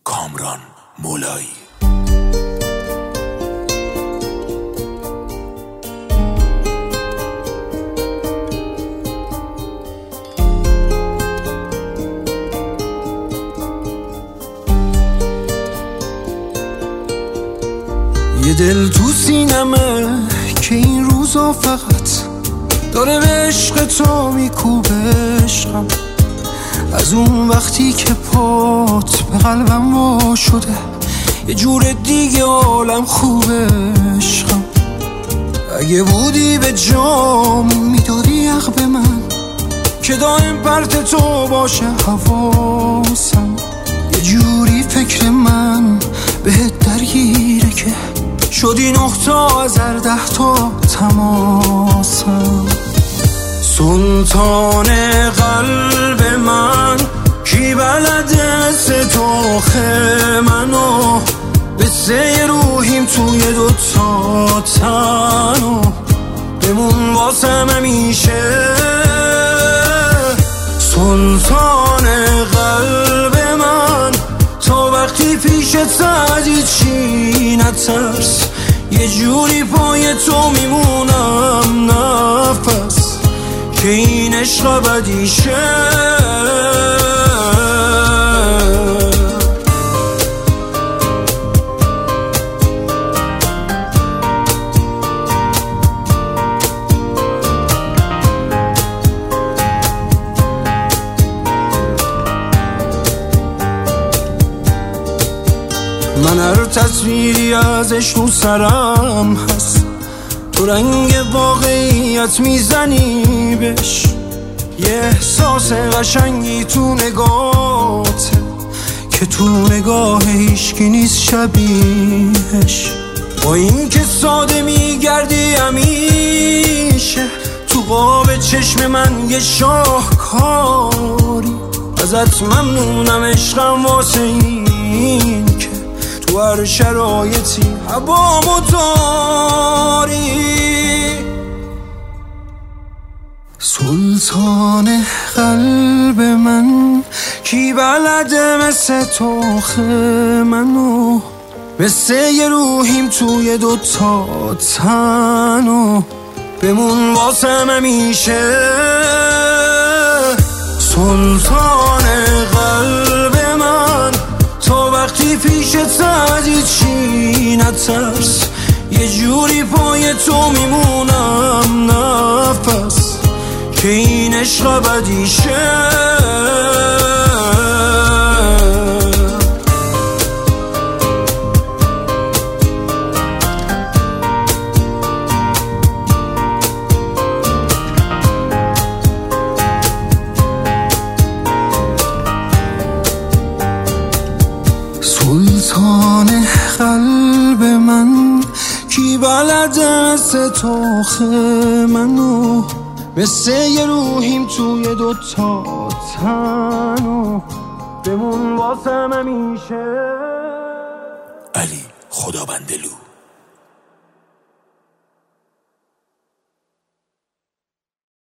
کامران مولایی. یه دل تو سینمه که این روزا فقط داره به عشق تو میکوبه عشقم، از اون وقتی که پات به قلبم وا شده یه جور دیگه عالم خوبه عشقم. اگه بودی به جام میدادی حق به من که دائم پرت تو باشه حواسم، یه جوری فکر من بهت درگیره که شدی 9 تا از هر 10 تا تماسم. سلطان قلب من کی بلده ستوخ منو، بسه روحیم توی 2 تا تنو بمون واسم همیشه. سلطان قلب من تا وقتی پیشت سعدی چی نترس، یه جوری پای تو میمونم نفس که این عشق ابدیشه. من هر تصویری ازش رو سرم هست، تو رنگ واقعیت میزنی بهش، یه احساس قشنگی تو نگاهته که تو نگاه هیچکی نیست شبیهش. با این که ساده میگردی همیشه تو قاب چشم من یه شاهکاری، ازت ممنونم عشقم واسه این که تو هر شرایطی هوامو داری. سلطان قلب من کی بلده مثل توخ منو، مثل یه روحیم توی 2 تا تنو بمون واسم همیشه. سلطان قلب من تا وقتی پیشت سعدی چی نترس، یه جوری پای تو میمونم نفس که این عشق ابدیشه. سلطان قلب من کی بلده مثل توخ منو، مثل یه روحیم توی 2 تا تنو بمون واسم همیشه. علی خدابندلو.